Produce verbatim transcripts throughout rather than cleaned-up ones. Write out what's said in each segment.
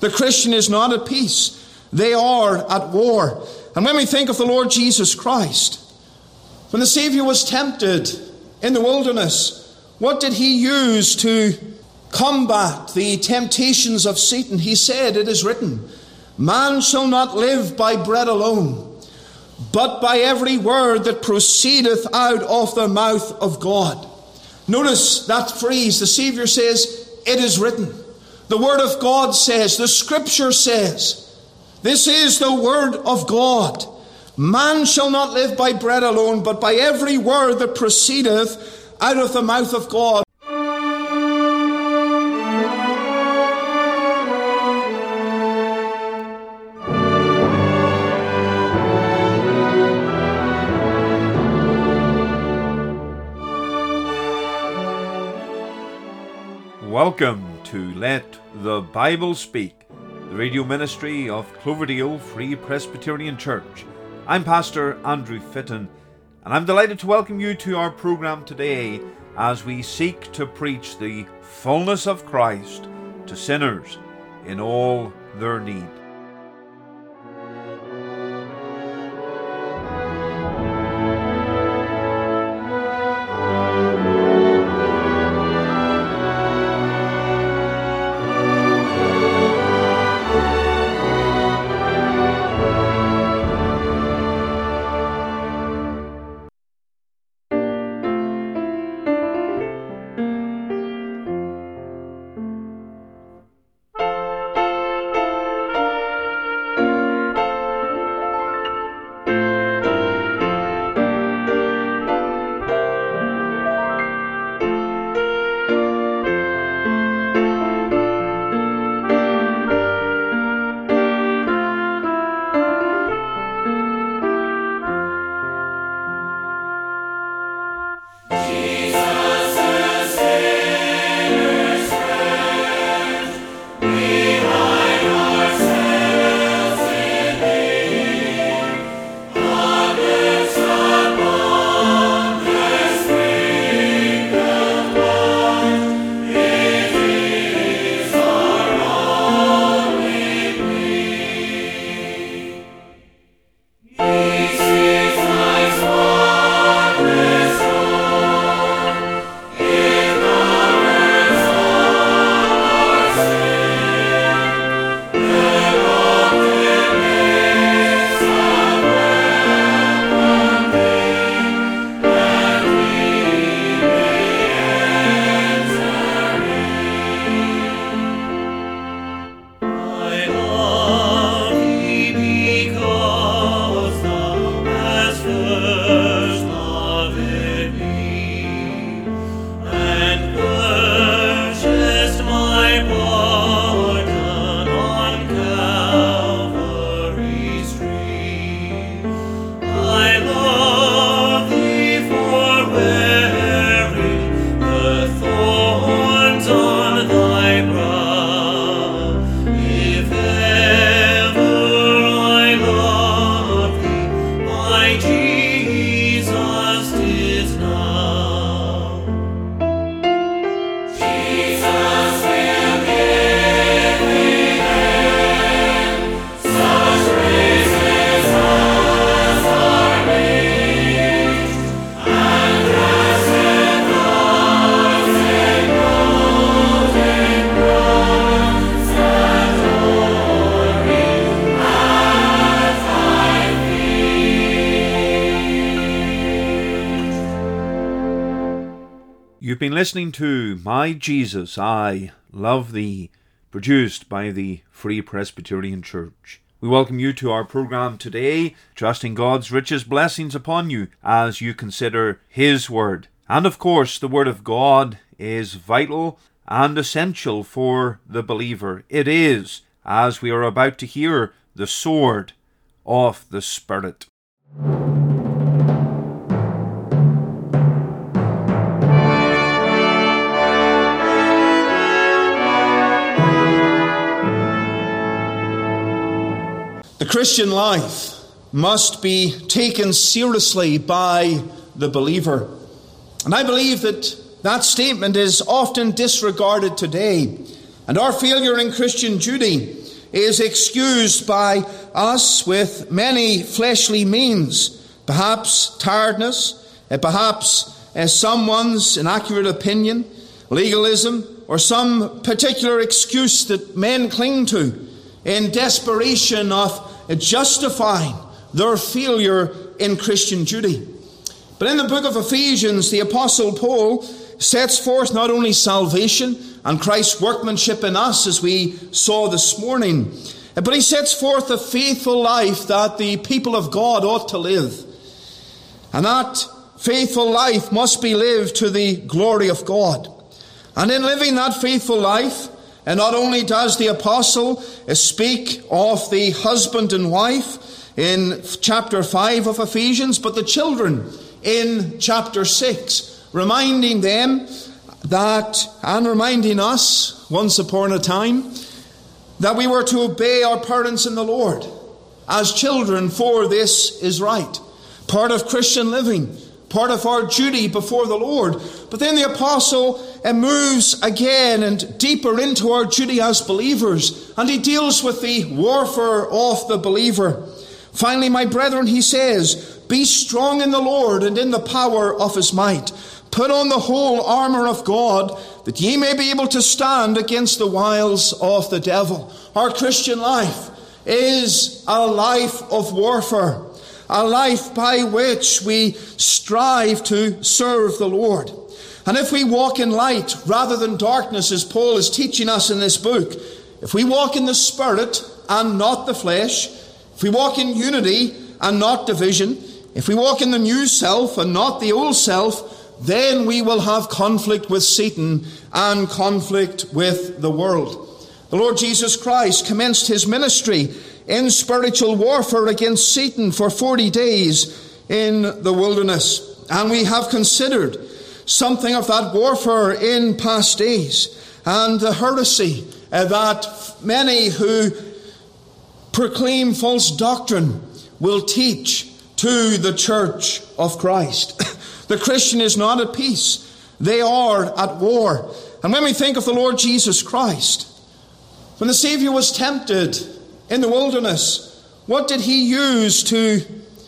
The Christian is not at peace. They are at war. And when we think of the Lord Jesus Christ, when the Savior was tempted in the wilderness, what did he use to combat the temptations of Satan? He said, it is written, man shall not live by bread alone, but by every word that proceedeth out of the mouth of God. Notice that phrase. The Savior says, it is written. The Word of God says, the Scripture says, this is the Word of God. Man shall not live by bread alone, but by every word that proceedeth out of the mouth of God. Welcome to Let the Bible Speak, the radio ministry of Cloverdale Free Presbyterian Church. I'm Pastor Andrew Fitton, and I'm delighted to welcome you to our program today as we seek to preach the fullness of Christ to sinners in all their need. You've been listening to My Jesus, I Love Thee, produced by the Free Presbyterian Church. We welcome you to our program today, trusting God's richest blessings upon you as you consider His Word. And of course, the Word of God is vital and essential for the believer. It is, as we are about to hear, the sword of the Spirit. The Christian life must be taken seriously by the believer. And I believe that that statement is often disregarded today. And our failure in Christian duty is excused by us with many fleshly means, perhaps tiredness, uh, perhaps uh, someone's inaccurate opinion, legalism, or some particular excuse that men cling to in desperation of justifying their failure in Christian duty. But in the book of Ephesians, the Apostle Paul sets forth not only salvation and Christ's workmanship in us, as we saw this morning, but he sets forth the faithful life that the people of God ought to live. And that faithful life must be lived to the glory of God. And in living that faithful life, and not only does the apostle speak of the husband and wife in chapter five of Ephesians, but the children in chapter six, reminding them that, and reminding us, once upon a time, that we were to obey our parents in the Lord as children, for this is right. Part of Christian living, part of our duty before the Lord. But then the apostle uh, moves again and deeper into our duty as believers, and he deals with the warfare of the believer. Finally, my brethren, he says, be strong in the Lord and in the power of his might. Put on the whole armour of God, that ye may be able to stand against the wiles of the devil. Our Christian life is a life of warfare, a life by which we strive to serve the Lord. And if we walk in light rather than darkness, as Paul is teaching us in this book, if we walk in the Spirit and not the flesh, if we walk in unity and not division, if we walk in the new self and not the old self, then we will have conflict with Satan and conflict with the world. The Lord Jesus Christ commenced his ministry in spiritual warfare against Satan for forty days in the wilderness. And we have considered something of that warfare in past days, and the heresy that many who proclaim false doctrine will teach to the church of Christ. The Christian is not at peace. They are at war. And when we think of the Lord Jesus Christ, when the Savior was tempted in the wilderness, what did he use to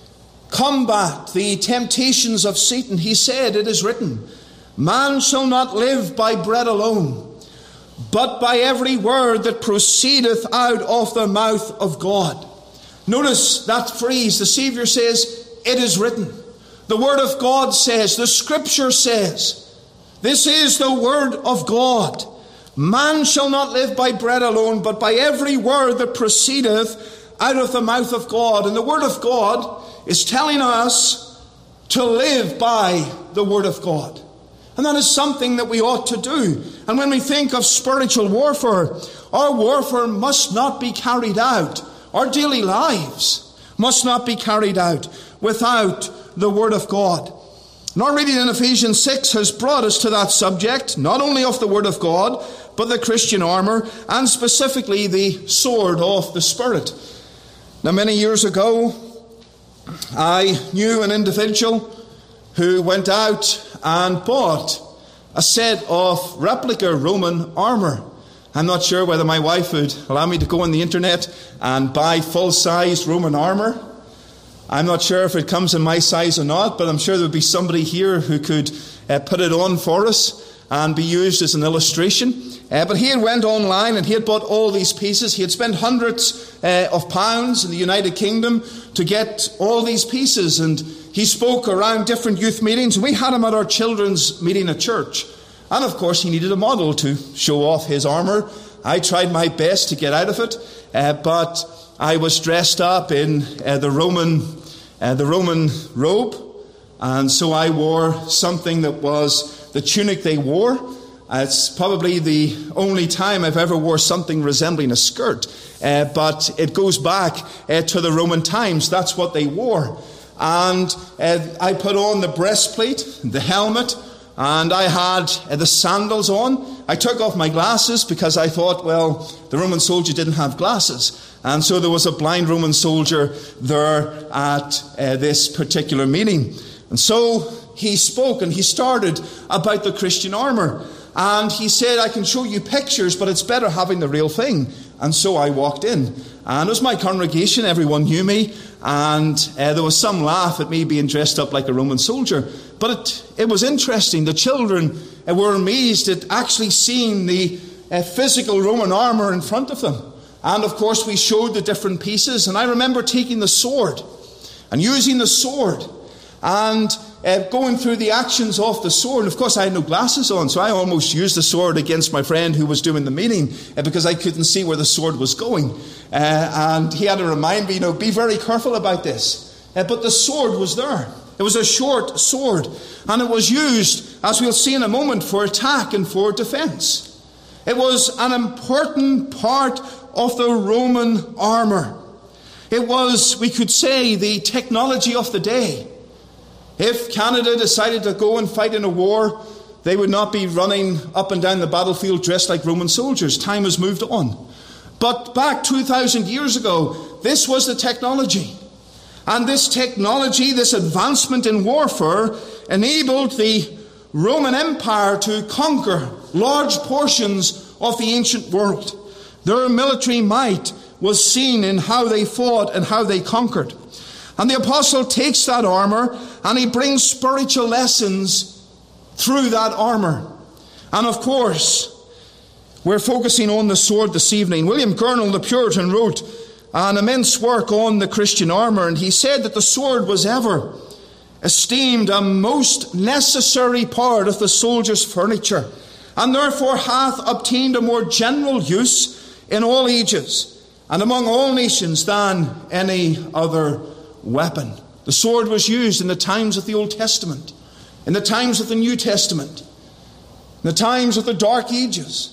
combat the temptations of Satan? He said, it is written, man shall not live by bread alone, but by every word that proceedeth out of the mouth of God. Notice that phrase. The Savior says, it is written. The Word of God says, the Scripture says, this is the Word of God. Man shall not live by bread alone, but by every word that proceedeth out of the mouth of God. And the Word of God is telling us to live by the Word of God. And that is something that we ought to do. And when we think of spiritual warfare, our warfare must not be carried out. Our daily lives must not be carried out without the Word of God. And our reading in Ephesians six has brought us to that subject, not only of the Word of God, but the Christian armour, and specifically the sword of the Spirit. Now, many years ago, I knew an individual who went out and bought a set of replica Roman armour. I'm not sure whether my wife would allow me to go on the internet and buy full-sized Roman armour. I'm not sure if it comes in my size or not, but I'm sure there would be somebody here who could uh, put it on for us and be used as an illustration. Uh, but he had went online and he had bought all these pieces. He had spent hundreds uh, of pounds in the United Kingdom to get all these pieces. And he spoke around different youth meetings. And we had him at our children's meeting at church. And of course he needed a model to show off his armour. I tried my best to get out of it. Uh, but I was dressed up in uh, the Roman uh, the Roman robe. And so I wore something that was the tunic they wore. Uh, it's probably the only time I've ever wore something resembling a skirt. Uh, but it goes back uh, to the Roman times. That's what they wore. And uh, I put on the breastplate, the helmet, and I had uh, the sandals on. I took off my glasses because I thought, well, the Roman soldier didn't have glasses. And so there was a blind Roman soldier there at uh, this particular meeting. And so he spoke and he started about the Christian armour. And he said, I can show you pictures, but it's better having the real thing. And so I walked in. And it was my congregation, everyone knew me, and uh, there was some laugh at me being dressed up like a Roman soldier. But it, it was interesting. The children uh, were amazed at actually seeing the uh, physical Roman armour in front of them. And of course we showed the different pieces. And I remember taking the sword and using the sword and uh, going through the actions of the sword. And of course I had no glasses on, so I almost used the sword against my friend who was doing the meeting uh, because I couldn't see where the sword was going. Uh, and he had to remind me, you know, be very careful about this. Uh, but the sword was there. It was a short sword, and it was used, as we'll see in a moment, for attack and for defence. It was an important part of the Roman armour. It was, we could say, the technology of the day. If Canada decided to go and fight in a war, they would not be running up and down the battlefield dressed like Roman soldiers. Time has moved on. But back two thousand years ago, this was the technology. And this technology, this advancement in warfare, enabled the Roman Empire to conquer large portions of the ancient world. Their military might was seen in how they fought and how they conquered. And the apostle takes that armour and he brings spiritual lessons through that armour. And of course, we're focusing on the sword this evening. William Gurnall, the Puritan, wrote an immense work on the Christian armour, and he said that the sword was ever esteemed a most necessary part of the soldier's furniture, and therefore hath obtained a more general use in all ages and among all nations than any other weapon. The sword was used in the times of the Old Testament, in the times of the New Testament, in the times of the Dark Ages.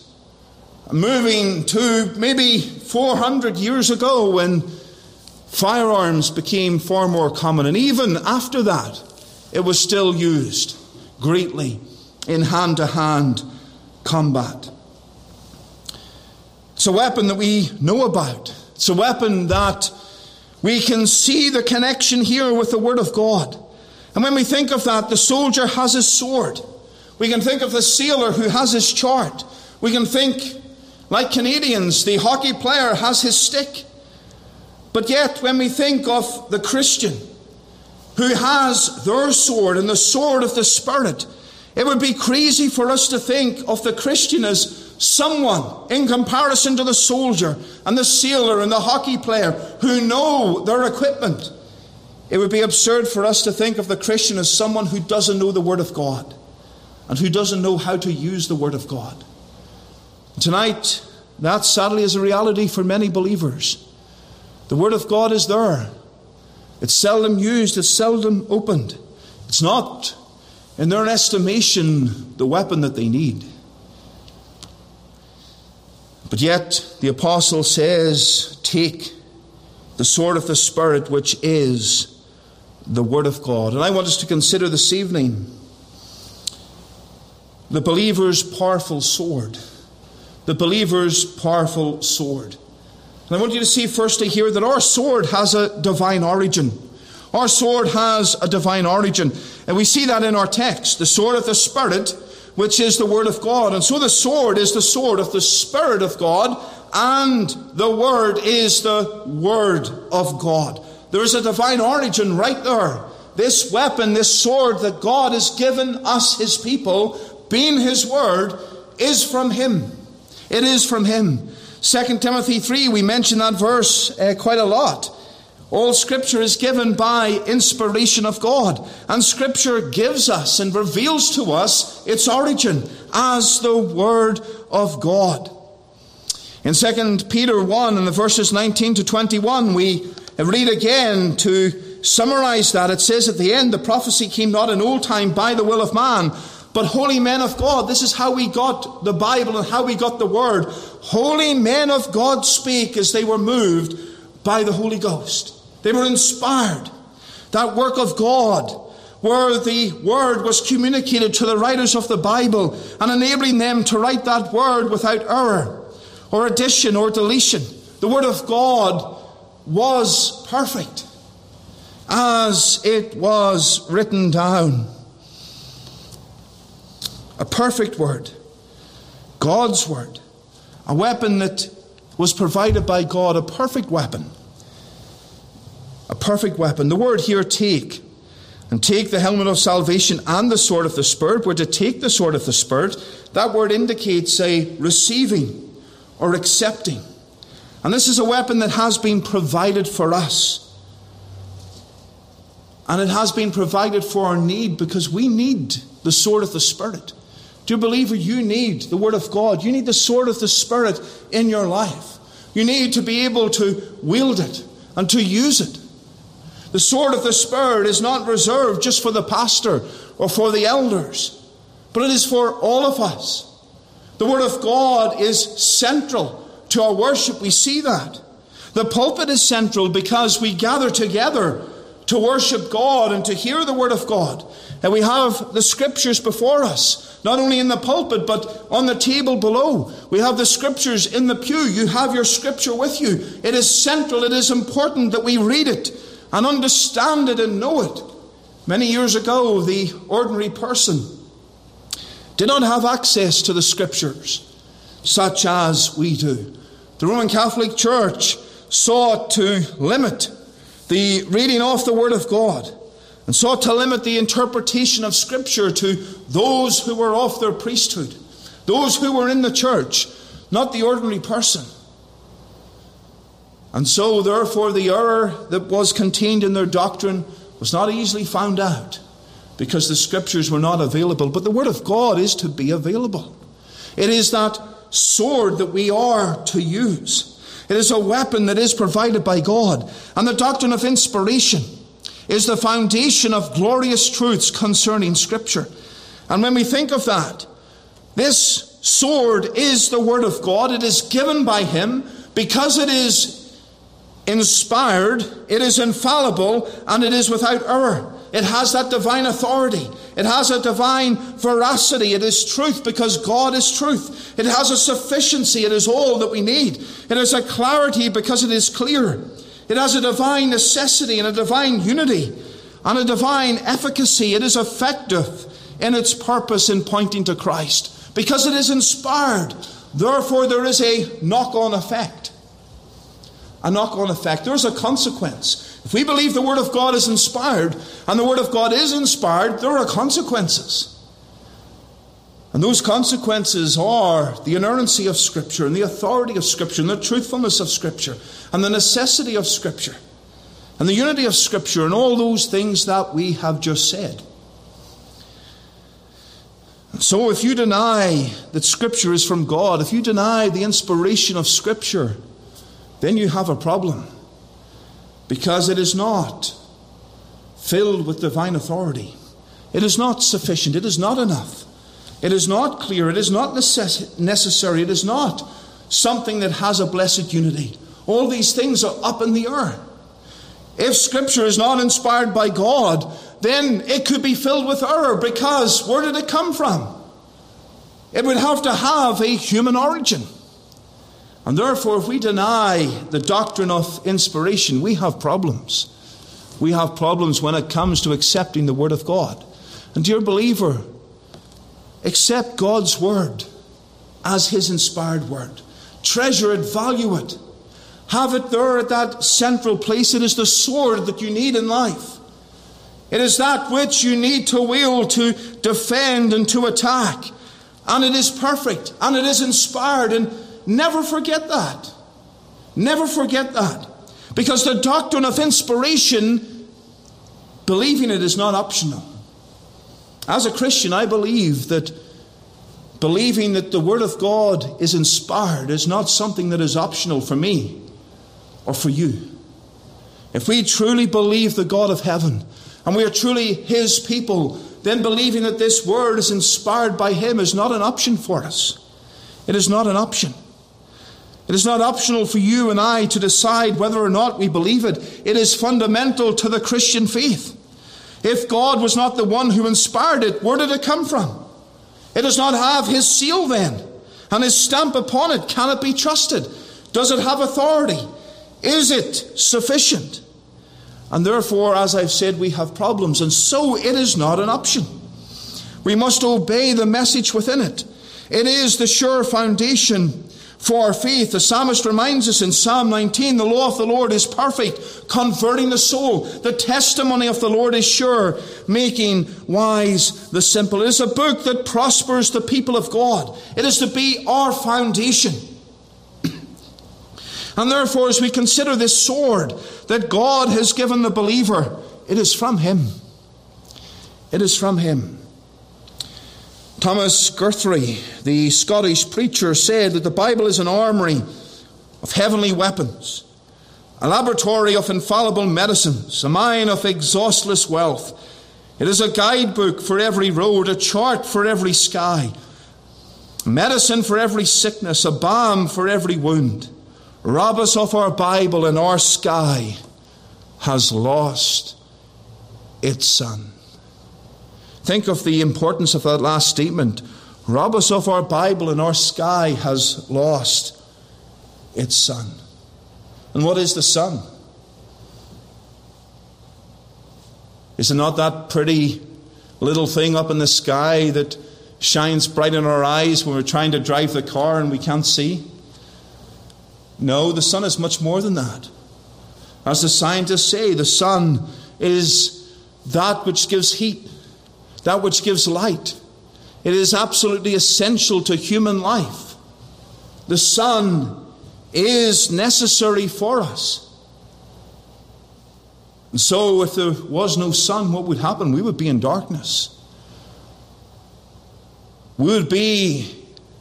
Moving to maybe four hundred years ago when firearms became far more common. And even after that, it was still used greatly in hand-to-hand combat. It's a weapon that we know about. It's a weapon that we can see the connection here with the Word of God. And when we think of that, the soldier has his sword. We can think of the sailor who has his chart. We can think, like Canadians, the hockey player has his stick. But yet, when we think of the Christian who has their sword and the sword of the Spirit, it would be crazy for us to think of the Christian as someone in comparison to the soldier and the sailor and the hockey player who know their equipment. It would be absurd for us to think of the Christian as someone who doesn't know the Word of God and who doesn't know how to use the Word of God. Tonight, that sadly is a reality for many believers. The Word of God is there. It's seldom used, it's seldom opened. It's not, in their estimation, the weapon that they need. But yet, the apostle says, take the sword of the Spirit, which is the Word of God. And I want us to consider this evening the believer's powerful sword. The believer's powerful sword. And I want you to see firstly here that our sword has a divine origin. Our sword has a divine origin. And we see that in our text. The sword of the Spirit, which is the Word of God. And so the sword is the sword of the Spirit of God, and the Word is the Word of God. There is a divine origin right there. This weapon, this sword that God has given us, His people, being His Word, is from Him. It is from Him. Second Timothy three, we mention that verse uh, quite a lot. All Scripture is given by inspiration of God. And Scripture gives us and reveals to us its origin as the Word of God. In Second Peter one, in the verses nineteen to twenty-one, we read again to summarize that. It says at the end, the prophecy came not in old time by the will of man, but holy men of God. This is how we got the Bible and how we got the Word. Holy men of God speak as they were moved by the Holy Ghost. They were inspired. That work of God, where the Word was communicated to the writers of the Bible and enabling them to write that Word without error or addition or deletion. The Word of God was perfect as it was written down. A perfect Word, God's Word, a weapon that was provided by God, a perfect weapon. A perfect weapon. The word here, take, and take the helmet of salvation and the sword of the Spirit. We're to take the sword of the Spirit. That word indicates a receiving or accepting. And this is a weapon that has been provided for us. And it has been provided for our need, because we need the sword of the Spirit. Dear believer, you need the Word of God. You need the sword of the Spirit in your life. You need to be able to wield it and to use it. The sword of the Spirit is not reserved just for the pastor or for the elders, but it is for all of us. The Word of God is central to our worship. We see that. The pulpit is central because we gather together to worship God and to hear the Word of God. And we have the Scriptures before us, not only in the pulpit, but on the table below. We have the Scriptures in the pew. You have your Scripture with you. It is central. It is important that we read it and understand it and know it. Many years ago, the ordinary person did not have access to the Scriptures such as we do. The Roman Catholic Church sought to limit the reading of the Word of God, and sought to limit the interpretation of Scripture to those who were of their priesthood, those who were in the church, not the ordinary person. And so, therefore, the error that was contained in their doctrine was not easily found out, because the Scriptures were not available. But the Word of God is to be available. It is that sword that we are to use. It is a weapon that is provided by God. And the doctrine of inspiration is the foundation of glorious truths concerning Scripture. And when we think of that, this sword is the Word of God. It is given by Him because it is inspired, it is infallible, and it is without error. It has that divine authority. It has a divine veracity. It is truth because God is truth. It has a sufficiency. It is all that we need. It has a clarity because it is clear. It has a divine necessity and a divine unity and a divine efficacy. It is effective in its purpose in pointing to Christ because it is inspired. Therefore, there is a knock-on effect. A knock-on effect. There is a consequence. If we believe the Word of God is inspired, and the Word of God is inspired, there are consequences. And those consequences are the inerrancy of Scripture, and the authority of Scripture, and the truthfulness of Scripture, and the necessity of Scripture, and the unity of Scripture, and all those things that we have just said. And so if you deny that Scripture is from God, if you deny the inspiration of Scripture, then you have a problem. Because it is not filled with divine authority. It is not sufficient. It is not enough. It is not clear. It is not necess- necessary. It is not something that has a blessed unity. All these things are up in the air. If Scripture is not inspired by God, then it could be filled with error, because where did it come from? It would have to have a human origin. And therefore, if we deny the doctrine of inspiration, we have problems. We have problems when it comes to accepting the Word of God. And dear believer, accept God's Word as His inspired Word. Treasure it, value it. Have it there at that central place. It is the sword that you need in life. It is that which you need to wield to defend and to attack. And it is perfect, and it is inspired, and never forget that. Never forget that. Because the doctrine of inspiration, believing it is not optional. As a Christian, I believe that believing that the Word of God is inspired is not something that is optional for me or for you. If we truly believe the God of heaven, and we are truly His people, then believing that this Word is inspired by Him is not an option for us. It is not an option. It is not optional for you and I to decide whether or not we believe it. It is fundamental to the Christian faith. If God was not the one who inspired it, where did it come from? It does not have His seal then, and His stamp upon it. Can it be trusted? Does it have authority? Is it sufficient? And therefore, as I've said, we have problems, and so it is not an option. We must obey the message within it. It is the sure foundation for our faith. The psalmist reminds us in Psalm nineteen, the law of the Lord is perfect, converting the soul. The testimony of the Lord is sure, making wise the simple. It is a book that prospers the people of God. It is to be our foundation. And therefore, as we consider this sword that God has given the believer, it is from Him. It is from Him. Thomas Guthrie, the Scottish preacher, said that the Bible is an armory of heavenly weapons, a laboratory of infallible medicines, a mine of exhaustless wealth. It is a guidebook for every road, a chart for every sky, a medicine for every sickness, a balm for every wound. Rob us of our Bible and our sky has lost its sun. Think of the importance of that last statement. Rob us of our Bible and our sky has lost its sun. And what is the sun? Is it not that pretty little thing up in the sky that shines bright in our eyes when we're trying to drive the car and we can't see? No, the sun is much more than that. As the scientists say, the sun is that which gives heat, that which gives light. It is absolutely essential to human life. The sun is necessary for us. And so if there was no sun, what would happen? We would be in darkness. We would be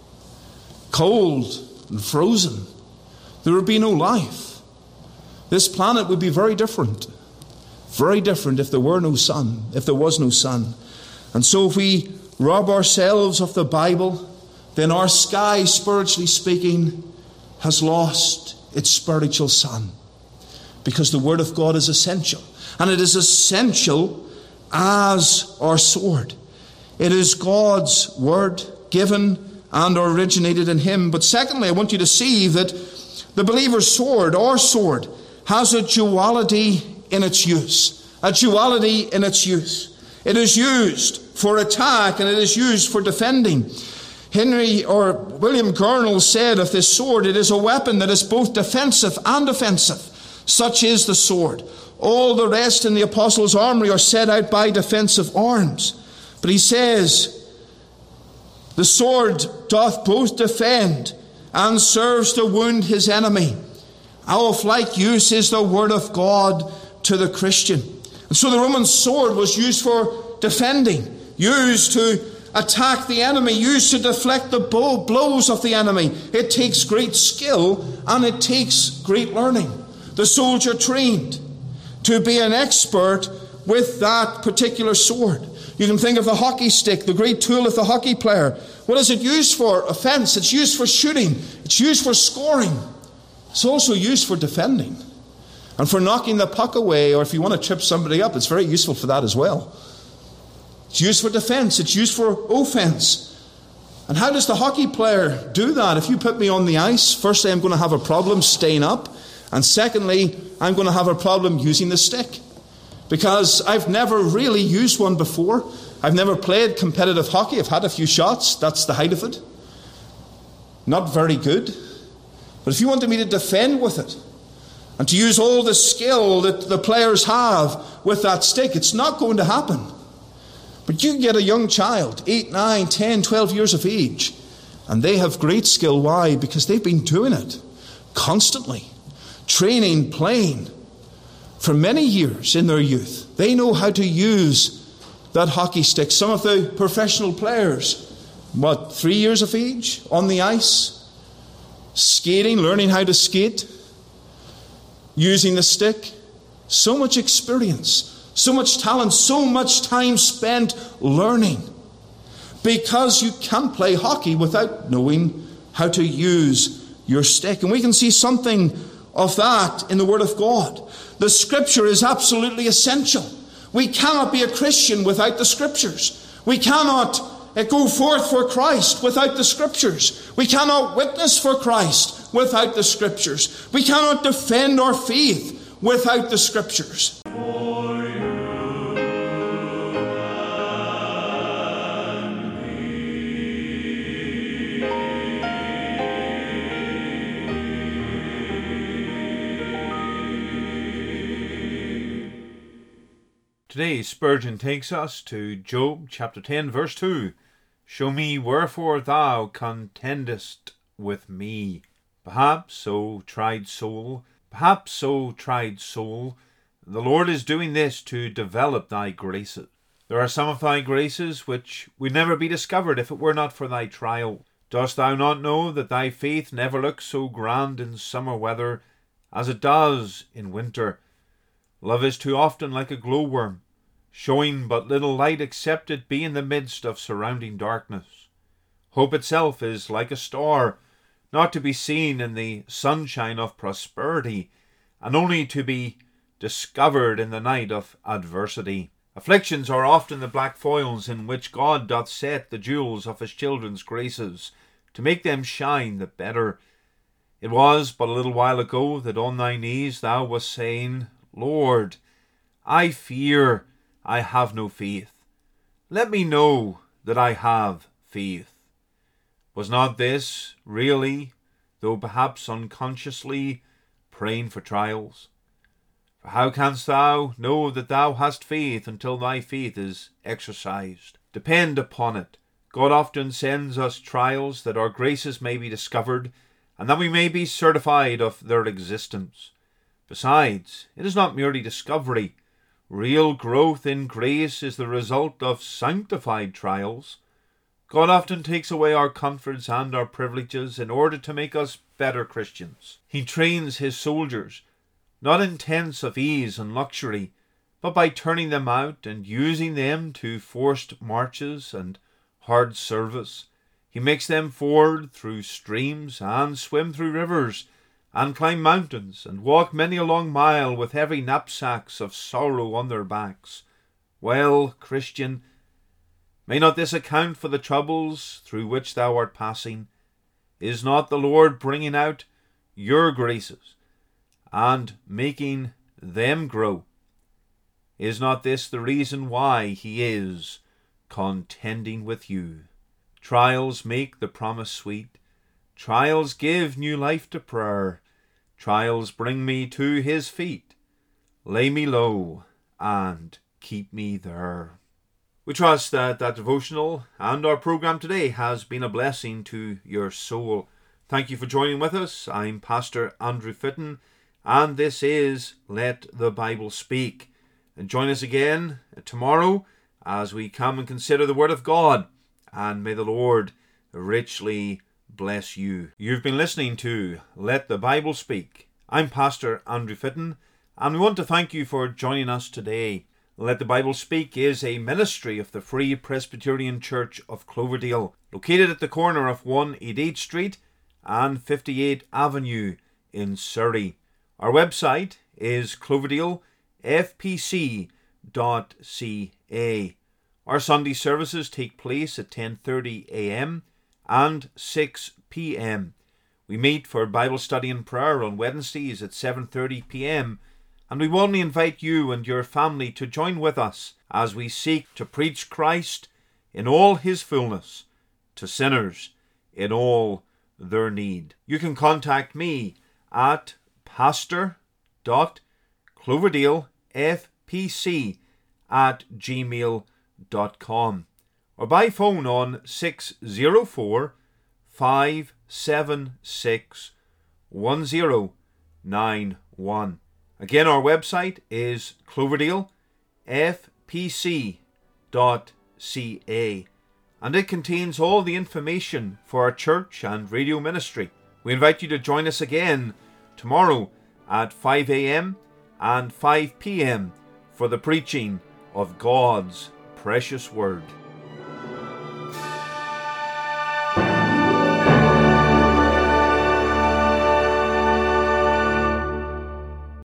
cold and frozen. There would be no life. This planet would be very different. Very different if there were no sun, if there was no sun. And so if we rob ourselves of the Bible, then our sky, spiritually speaking, has lost its spiritual sun. Because the Word of God is essential. And it is essential as our sword. It is God's Word, given and originated in Him. But secondly, I want you to see that the believer's sword, our sword, has a duality in its use. A duality in its use. It is used for attack and it is used for defending. Henry or William Gurnall said of this sword, it is a weapon that is both defensive and offensive. Such is the sword. All the rest in the apostles' armory are set out by defensive arms. But he says, the sword doth both defend and serves to wound his enemy. How of like use is the word of God to the Christian. And so the Roman sword was used for defending, used to attack the enemy, used to deflect the blows of the enemy. It takes great skill and it takes great learning. The soldier trained to be an expert with that particular sword. You can think of the hockey stick, the great tool of the hockey player. What is it used for? Offense. It's used for shooting. It's used for scoring. It's also used for defending. And for knocking the puck away, or if you want to trip somebody up, it's very useful for that as well. It's used for defense. It's used for offense. And how does the hockey player do that? If you put me on the ice, firstly, I'm going to have a problem staying up. And secondly, I'm going to have a problem using the stick. Because I've never really used one before. I've never played competitive hockey. I've had a few shots. That's the height of it. Not very good. But if you wanted me to defend with it, and to use all the skill that the players have with that stick, it's not going to happen. But you get a young child, eight, nine, ten, twelve years of age, and they have great skill. Why? Because they've been doing it constantly. Training, playing. For many years in their youth, they know how to use that hockey stick. Some of the professional players, what, three years of age, on the ice, skating, learning how to skate, using the stick. So much experience, so much talent, so much time spent learning. Because you can't play hockey without knowing how to use your stick. And we can see something of that in the Word of God. The Scripture is absolutely essential. We cannot be a Christian without the Scriptures. We cannot go forth for Christ without the Scriptures. We cannot witness for Christ without the Scriptures. We cannot defend our faith without the Scriptures. Today, Spurgeon takes us to Job chapter ten, verse two. Show me wherefore thou contendest with me. Perhaps, O tried soul, perhaps, O tried soul, the Lord is doing this to develop thy graces. There are some of thy graces which would never be discovered if it were not for thy trial. Dost thou not know that thy faith never looks so grand in summer weather as it does in winter? Love is too often like a glowworm, showing but little light except it be in the midst of surrounding darkness. Hope itself is like a star, not to be seen in the sunshine of prosperity, and only to be discovered in the night of adversity. Afflictions are often the black foils in which God doth set the jewels of his children's graces, to make them shine the better. It was but a little while ago that on thy knees thou wast saying, Lord, I fear I have no faith. Let me know that I have faith. Was not this really, though perhaps unconsciously, praying for trials? For how canst thou know that thou hast faith until thy faith is exercised? Depend upon it, God often sends us trials that our graces may be discovered, and that we may be certified of their existence. Besides, it is not merely discovery. Real growth in grace is the result of sanctified trials. God often takes away our comforts and our privileges in order to make us better Christians. He trains his soldiers, not in tents of ease and luxury, but by turning them out and using them to forced marches and hard service. He makes them ford through streams and swim through rivers and climb mountains and walk many a long mile with heavy knapsacks of sorrow on their backs. Well, Christian, may not this account for the troubles through which thou art passing? Is not the Lord bringing out your graces and making them grow? Is not this the reason why he is contending with you? Trials make the promise sweet. Trials give new life to prayer. Trials bring me to his feet. Lay me low and keep me there. We trust that that devotional and our program today has been a blessing to your soul. Thank you for joining with us. I'm Pastor Andrew Fitton, and this is Let the Bible Speak. And join us again tomorrow as we come and consider the Word of God, and may the Lord richly bless you. You've been listening to Let the Bible Speak. I'm Pastor Andrew Fitton, and we want to thank you for joining us today. Let the Bible Speak is a ministry of the Free Presbyterian Church of Cloverdale, located at the corner of one eighty-eighth Street and fifty-eighth Avenue in Surrey. Our website is cloverdale f p c dot c a. Our Sunday services take place at ten thirty a m and six p m. We meet for Bible study and prayer on Wednesdays at seven thirty p m, and we warmly invite you and your family to join with us as we seek to preach Christ in all his fullness to sinners in all their need. You can contact me at pastor dot cloverdale f p c at gmail dot com or by phone on six zero four, five seven six, one zero nine one. Again, our website is cloverdale f p c dot c a, and it contains all the information for our church and radio ministry. We invite you to join us again tomorrow at five a m and five p m for the preaching of God's precious word.